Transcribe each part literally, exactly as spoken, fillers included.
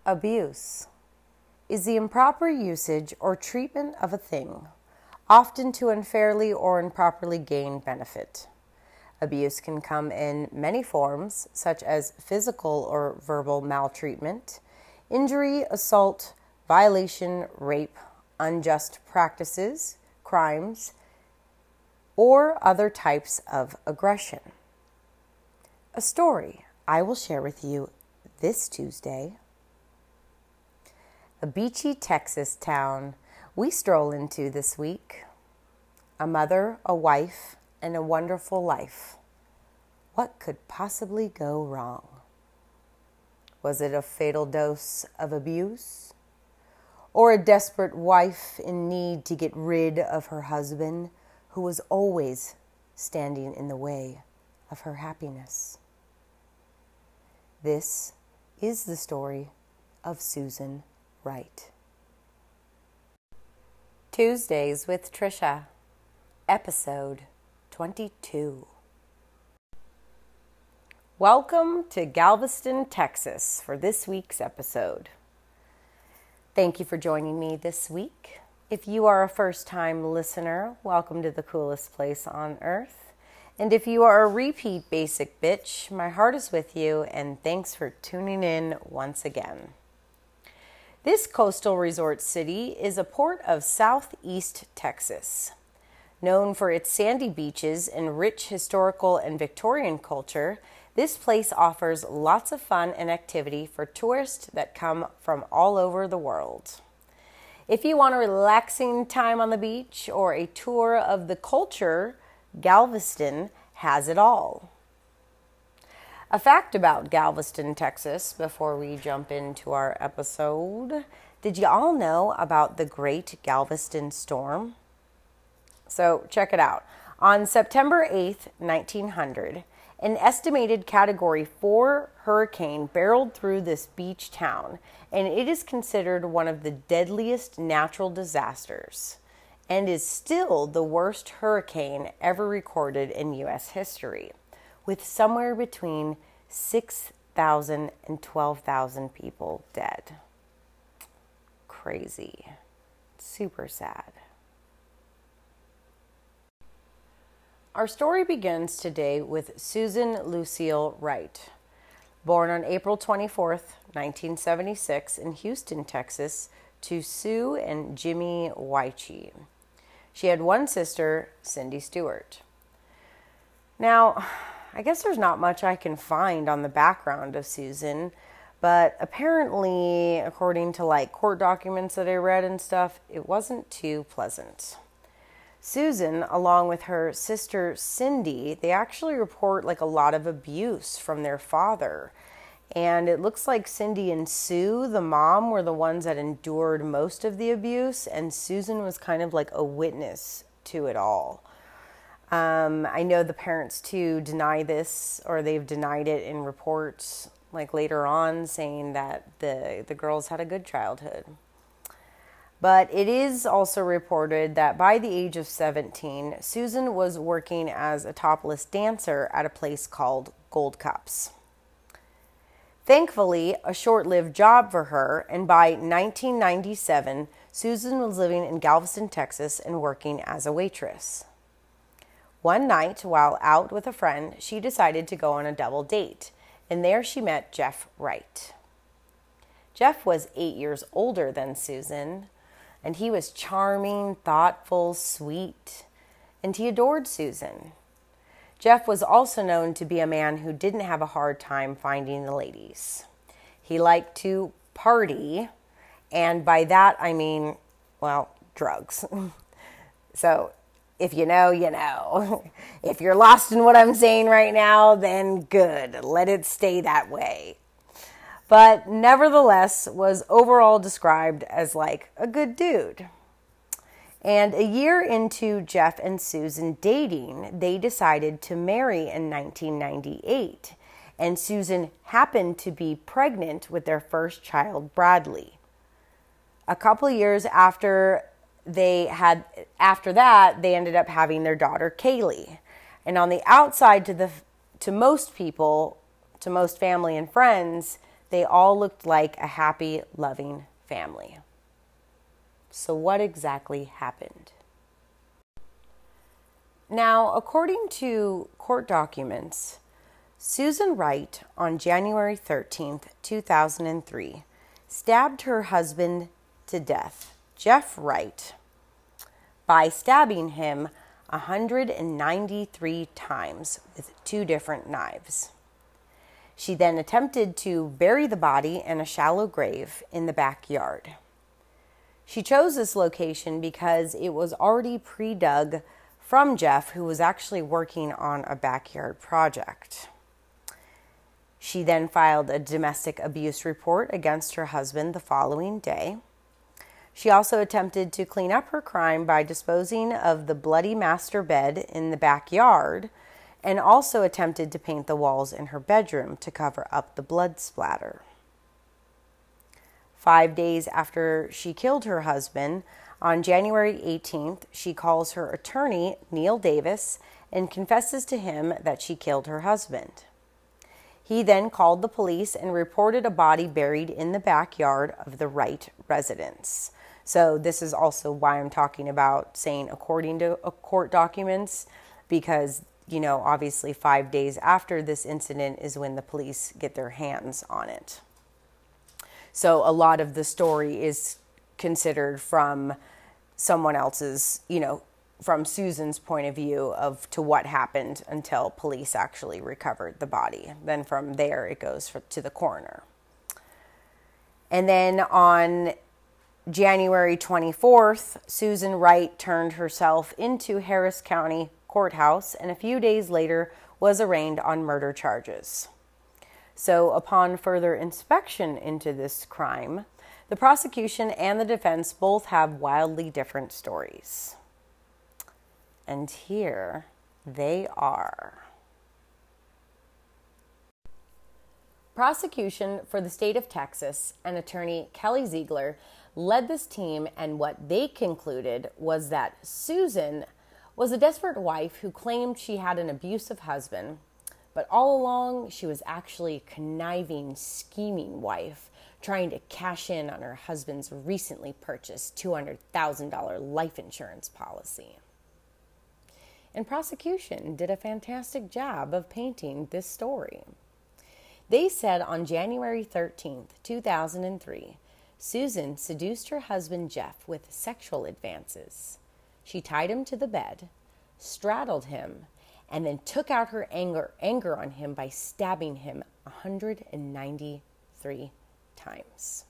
Abuse is the improper usage or treatment of a thing, often to unfairly or improperly gain benefit. Abuse can come in many forms, such as physical or verbal maltreatment, injury, assault, violation, rape, unjust practices, crimes, or other types of aggression. A story I will share with you this Tuesday. A beachy Texas town we stroll into this week. A mother, a wife, and a wonderful life. What could possibly go wrong? Was it a fatal dose of abuse? Or a desperate wife in need to get rid of her husband, who was always standing in the way of her happiness? This is the story of Susan Wright. Tuesdays with Trisha, episode twenty-two. Welcome to Galveston, Texas for this week's episode. Thank you for joining me this week. If you are a first-time listener, welcome to the coolest place on earth. And if you are a repeat basic bitch, my heart is with you, and thanks for tuning in once again. This coastal resort city is a port of southeast Texas. Known for its sandy beaches and rich historical and Victorian culture, this place offers lots of fun and activity for tourists that come from all over the world. If you want a relaxing time on the beach or a tour of the culture, Galveston has it all. A fact about Galveston, Texas, before we jump into our episode. Did you all know about the Great Galveston Storm? So check it out. On September eighth, nineteen hundred, an estimated Category four hurricane barreled through this beach town, and it is considered one of the deadliest natural disasters, and is still the worst hurricane ever recorded in U S history, with somewhere between six thousand and twelve thousand people dead. Crazy. Super sad. Our story begins today with Susan Lucille Wright. Born on April twenty-fourth, nineteen seventy-six in Houston, Texas, to Sue and Jimmy Weiche. She had one sister, Cindy Stewart. Now, I guess there's not much I can find on the background of Susan, but apparently, according to like court documents that I read and stuff, it wasn't too pleasant. Susan, along with her sister Cindy, they actually report like a lot of abuse from their father. And it looks like Cindy and Sue, the mom, were the ones that endured most of the abuse, and Susan was kind of like a witness to it all. Um, I know the parents too deny this, or they've denied it in reports like later on, saying that the, the girls had a good childhood. But it is also reported that by the age of seventeen, Susan was working as a topless dancer at a place called Gold Cups. Thankfully, a short-lived job for her, and by nineteen ninety-seven, Susan was living in Galveston, Texas, and working as a waitress. One night, while out with a friend, she decided to go on a double date, and there she met Jeff Wright. Jeff was eight years older than Susan, and he was charming, thoughtful, sweet, and he adored Susan. Jeff was also known to be a man who didn't have a hard time finding the ladies. He liked to party, and by that I mean, well, drugs. So, if you know, you know. If you're lost in what I'm saying right now, then good. Let it stay that way. But nevertheless was overall described as like a good dude. And a year into Jeff and Susan dating, they decided to marry in nineteen ninety-eight. And Susan happened to be pregnant with their first child, Bradley. A couple years after they had, after that, they ended up having their daughter, Kaylee. And on the outside, to the to most people, to most family and friends, they all looked like a happy, loving family. So what exactly happened? Now, according to court documents, Susan Wright, on January thirteenth, two thousand three, stabbed her husband to death, Jeff Wright, by stabbing him one hundred ninety-three times with two different knives. She then attempted to bury the body in a shallow grave in the backyard. She chose this location because it was already pre-dug from Jeff, who was actually working on a backyard project. She then filed a domestic abuse report against her husband the following day. She also attempted to clean up her crime by disposing of the bloody master bed in the backyard, and also attempted to paint the walls in her bedroom to cover up the blood splatter. Five days after she killed her husband, on January eighteenth, she calls her attorney, Neil Davis, and confesses to him that she killed her husband. He then called the police and reported a body buried in the backyard of the Wright residence. So this is also why I'm talking about saying according to court documents, because, you know, obviously five days after this incident is when the police get their hands on it. So a lot of the story is considered from someone else's, you know, from Susan's point of view of to what happened until police actually recovered the body. Then from there it goes for, to the coroner. And then on January twenty-fourth, Susan Wright turned herself into Harris County Courthouse, and a few days later was arraigned on murder charges. So upon further inspection into this crime, the prosecution and the defense both have wildly different stories. And here they are. Prosecution for the state of Texas and attorney Kelly Ziegler led this team, and what they concluded was that Susan was a desperate wife who claimed she had an abusive husband, but all along she was actually a conniving, scheming wife trying to cash in on her husband's recently purchased two hundred thousand dollars life insurance policy. And prosecution did a fantastic job of painting this story. They said on January thirteenth, two thousand three, Susan seduced her husband Jeff with sexual advances. She tied him to the bed, straddled him, and then took out her anger, anger on him by stabbing him one hundred ninety-three times.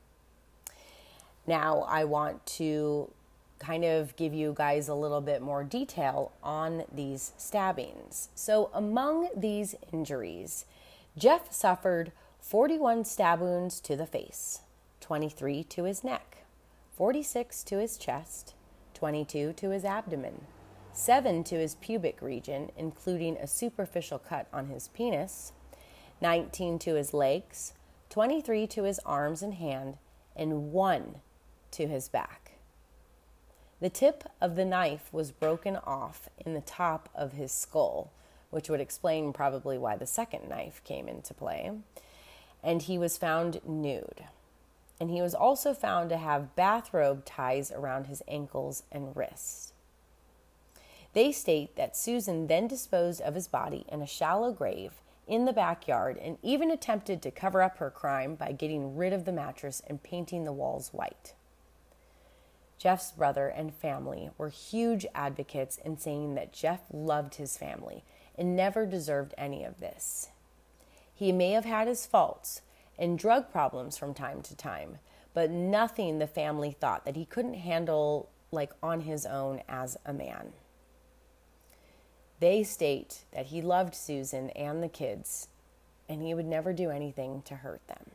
Now, I want to kind of give you guys a little bit more detail on these stabbings. So among these injuries, Jeff suffered forty-one stab wounds to the face, twenty-three to his neck, forty-six to his chest, twenty-two to his abdomen, seven to his pubic region, including a superficial cut on his penis, nineteen to his legs, twenty-three to his arms and hand, and one to his back. The tip of the knife was broken off in the top of his skull, which would explain probably why the second knife came into play. And he was found nude. And he was also found to have bathrobe ties around his ankles and wrists. They state that Susan then disposed of his body in a shallow grave in the backyard and even attempted to cover up her crime by getting rid of the mattress and painting the walls white. Jeff's brother and family were huge advocates in saying that Jeff loved his family and never deserved any of this. He may have had his faults and drug problems from time to time, but nothing the family thought that he couldn't handle like on his own as a man. They state that he loved Susan and the kids, and he would never do anything to hurt them.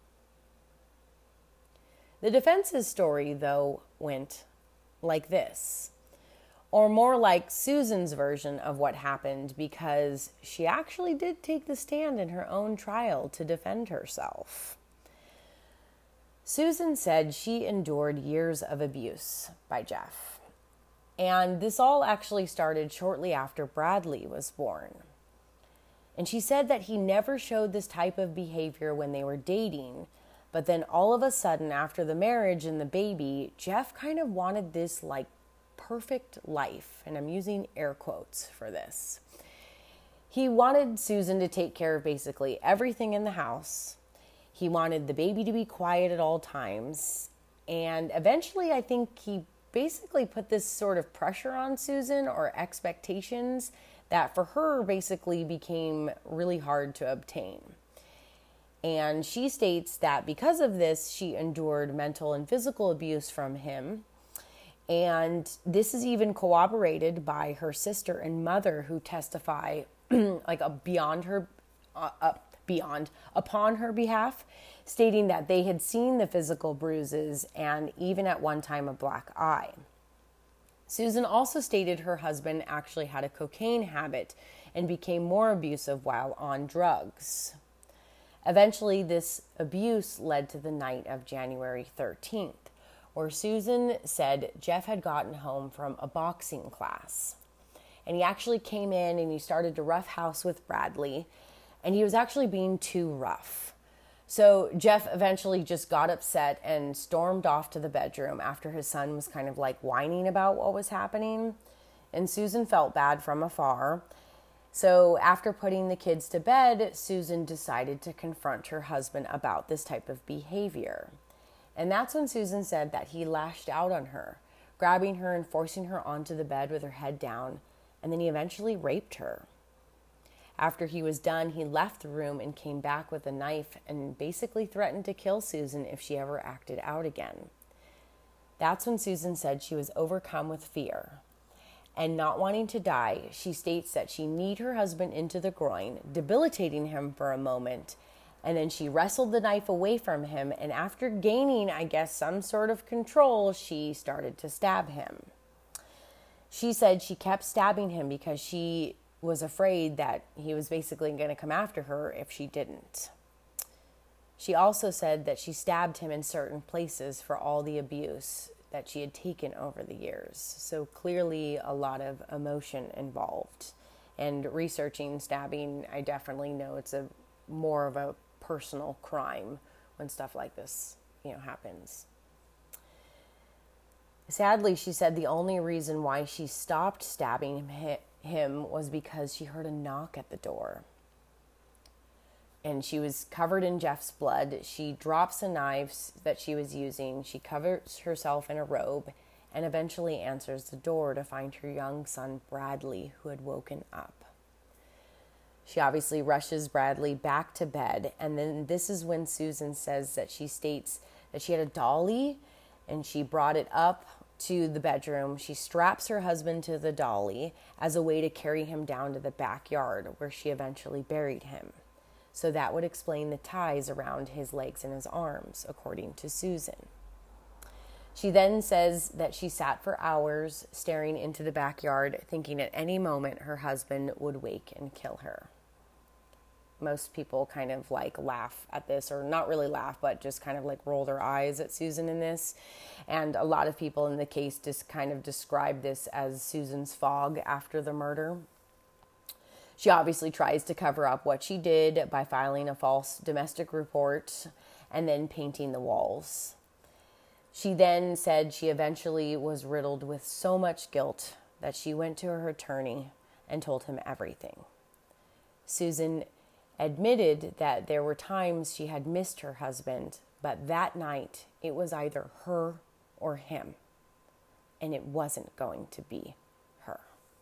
The defense's story, though, went like this, or more like Susan's version of what happened, because she actually did take the stand in her own trial to defend herself. Susan said she endured years of abuse by Jeff, and this all actually started shortly after Bradley was born. And she said that he never showed this type of behavior when they were dating. But then all of a sudden, after the marriage and the baby, Jeff kind of wanted this like perfect life. And I'm using air quotes for this. He wanted Susan to take care of basically everything in the house. He wanted the baby to be quiet at all times. And eventually, I think he basically put this sort of pressure on Susan, or expectations that for her basically became really hard to obtain. And she states that because of this, she endured mental and physical abuse from him. And this is even corroborated by her sister and mother, who testify like a beyond her, uh, uh, beyond upon her behalf, stating that they had seen the physical bruises and even at one time a black eye. Susan also stated her husband actually had a cocaine habit and became more abusive while on drugs. Eventually, this abuse led to the night of January thirteenth, where Susan said Jeff had gotten home from a boxing class. And he actually came in and he started to roughhouse with Bradley, and he was actually being too rough. So Jeff eventually just got upset and stormed off to the bedroom after his son was kind of like whining about what was happening. And Susan felt bad from afar. So after putting the kids to bed, Susan decided to confront her husband about this type of behavior. And that's when Susan said that he lashed out on her, grabbing her and forcing her onto the bed with her head down, and then he eventually raped her. After he was done, he left the room and came back with a knife and basically threatened to kill Susan if she ever acted out again. That's when Susan said she was overcome with fear. And not wanting to die, she states that she kneed her husband into the groin, debilitating him for a moment, and then she wrestled the knife away from him, and after gaining, I guess, some sort of control, she started to stab him. She said she kept stabbing him because she was afraid that he was basically going to come after her if she didn't. She also said that she stabbed him in certain places for all the abuse that she had taken over the years. So clearly a lot of emotion involved. And researching stabbing, I definitely know it's a more of a personal crime when stuff like this, you know, happens. Sadly, she said the only reason why she stopped stabbing him him was because she heard a knock at the door. And she was covered in Jeff's blood. She drops the knives that she was using. She covers herself in a robe and eventually answers the door to find her young son, Bradley, who had woken up. She obviously rushes Bradley back to bed. And then this is when Susan says that she states that she had a dolly and she brought it up to the bedroom. She straps her husband to the dolly as a way to carry him down to the backyard, where she eventually buried him. So that would explain the ties around his legs and his arms, according to Susan. She then says that she sat for hours staring into the backyard, thinking at any moment her husband would wake and kill her. Most people kind of like laugh at this, or not really laugh, but just kind of like roll their eyes at Susan in this. And a lot of people in the case just kind of describe this as Susan's fog after the murder. She obviously tries to cover up what she did by filing a false domestic report and then painting the walls. She then said she eventually was riddled with so much guilt that she went to her attorney and told him everything. Susan admitted that there were times she had missed her husband, but that night it was either her or him, and it wasn't going to be her.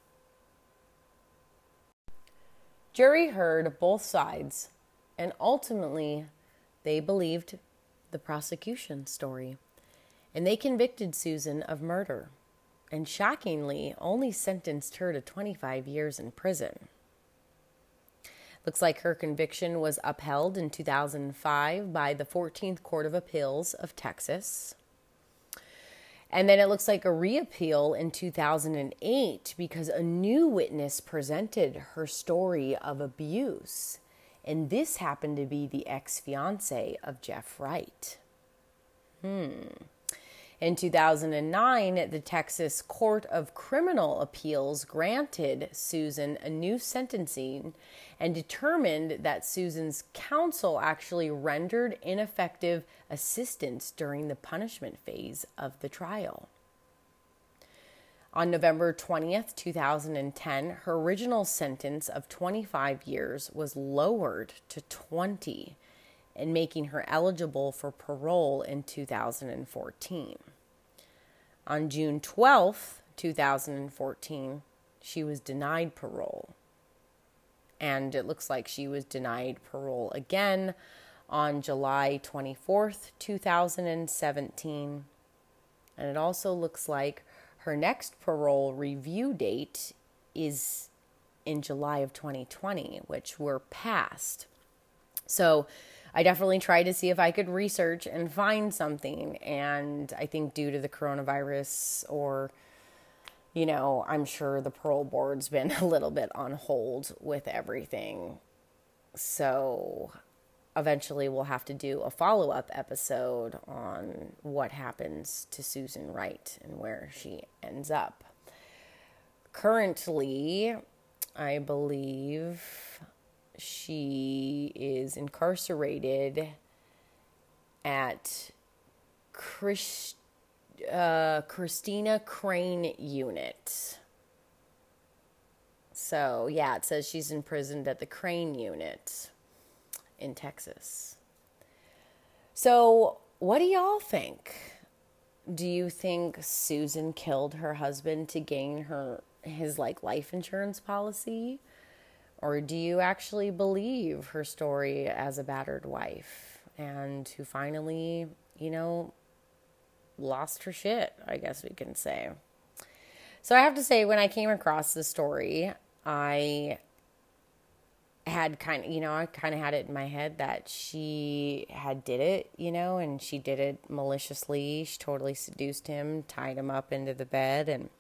Jury heard both sides, and ultimately they believed the prosecution's story, and they convicted Susan of murder, and shockingly only sentenced her to twenty-five years in prison. Looks like her conviction was upheld in two thousand five by the fourteenth Court of Appeals of Texas. And then it looks like a reappeal in two thousand eight because a new witness presented her story of abuse. And this happened to be the ex-fiance of Jeff Wright. Hmm. In two thousand nine, the Texas Court of Criminal Appeals granted Susan a new sentencing and determined that Susan's counsel actually rendered ineffective assistance during the punishment phase of the trial. On November twentieth, two thousand ten, her original sentence of twenty-five years was lowered to twenty, and making her eligible for parole in two thousand fourteen. On June twelfth, two thousand fourteen, she was denied parole. And it looks like she was denied parole again on July twenty-fourth, two thousand seventeen. And it also looks like her next parole review date is in July of twenty twenty, which we're past. So I definitely tried to see if I could research and find something. And I think due to the coronavirus, or, you know, I'm sure the parole board's been a little bit on hold with everything. So eventually we'll have to do a follow-up episode on what happens to Susan Wright and where she ends up. Currently, I believe she is incarcerated at Chris, uh, Christina Crane Unit. So, yeah, it says she's imprisoned at the Crane Unit in Texas. So, what do y'all think? Do you think Susan killed her husband to gain her his like life insurance policy? Or do you actually believe her story as a battered wife and who finally, you know, lost her shit, I guess we can say. So I have to say, when I came across the story, I had kind of, you know, I kind of had it in my head that she had did it, you know, and she did it maliciously. She totally seduced him, tied him up into the bed, and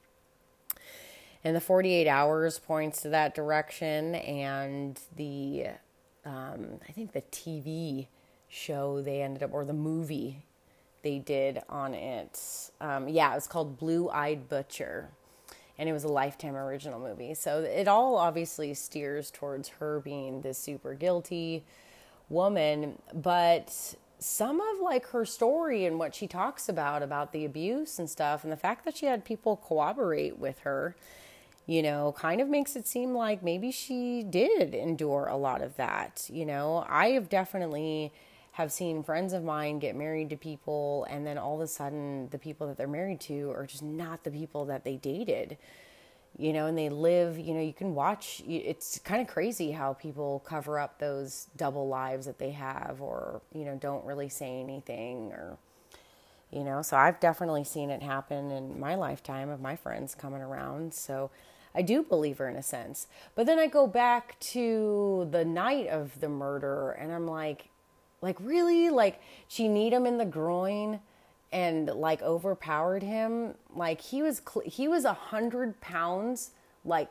and the forty-eight hours points to that direction. And the, um, I think the T V show they ended up, or the movie they did on it, um, yeah, it was called Blue-Eyed Butcher. And it was a Lifetime original movie. So it all obviously steers towards her being this super guilty woman. But some of like her story and what she talks about, about the abuse and stuff, and the fact that she had people cooperate with her, you know, kind of makes it seem like maybe she did endure a lot of that. You know, I have definitely have seen friends of mine get married to people, and then all of a sudden the people that they're married to are just not the people that they dated, you know, and they live, you know, you can watch, it's kind of crazy how people cover up those double lives that they have, or, you know, don't really say anything, or, you know, so I've definitely seen it happen in my lifetime of my friends coming around. So I do believe her in a sense. But then I go back to the night of the murder, and I'm like, Like, really? Like, she kneed him in the groin and, like, overpowered him? Like, he was, cl- he was a hundred pounds, like,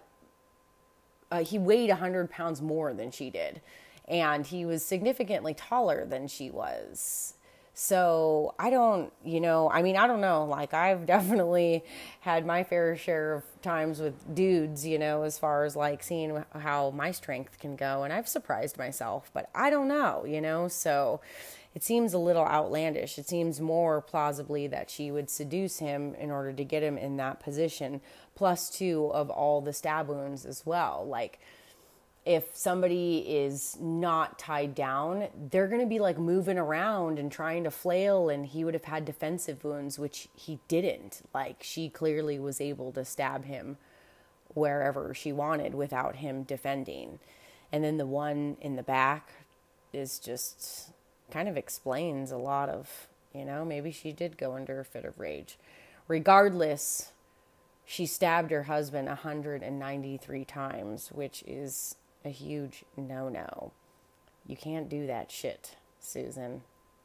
uh, he weighed a hundred pounds more than she did. And he was significantly taller than she was. So, I don't, you know, I mean, I don't know. Like, I've definitely had my fair share of times with dudes, you know, as far as, like, seeing how my strength can go. And I've surprised myself, but I don't know, you know. So, it seems a little outlandish. It seems more plausibly that she would seduce him in order to get him in that position. Plus two of all the stab wounds as well. Like, if somebody is not tied down, they're going to be like moving around and trying to flail, and he would have had defensive wounds, which he didn't. Like, she clearly was able to stab him wherever she wanted without him defending. And then the one in the back is just kind of explains a lot of, you know, maybe she did go under a fit of rage. Regardless, she stabbed her husband one hundred ninety-three times, which is a huge no-no. You can't do that shit, Susan.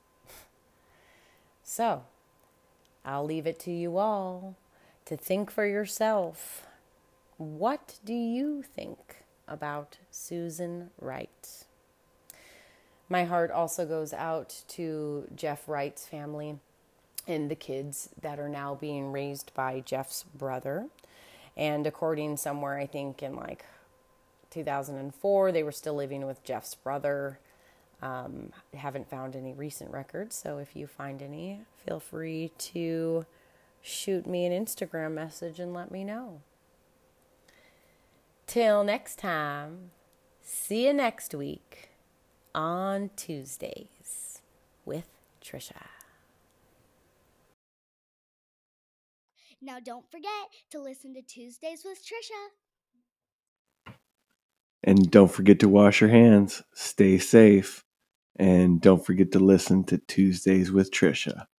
So, I'll leave it to you all to think for yourself. What do you think about Susan Wright? My heart also goes out to Jeff Wright's family. and the kids that are now being raised by Jeff's brother. And according somewhere, I think in like two thousand four, they were still living with Jeff's brother. Um, haven't found any recent records, so if you find any, feel free to shoot me an Instagram message and let me know. Till next time, see you next week on Tuesdays with Trisha. Now don't forget to listen to Tuesdays with Trisha. And don't forget to wash your hands, stay safe, and don't forget to listen to Tuesdays with Trisha.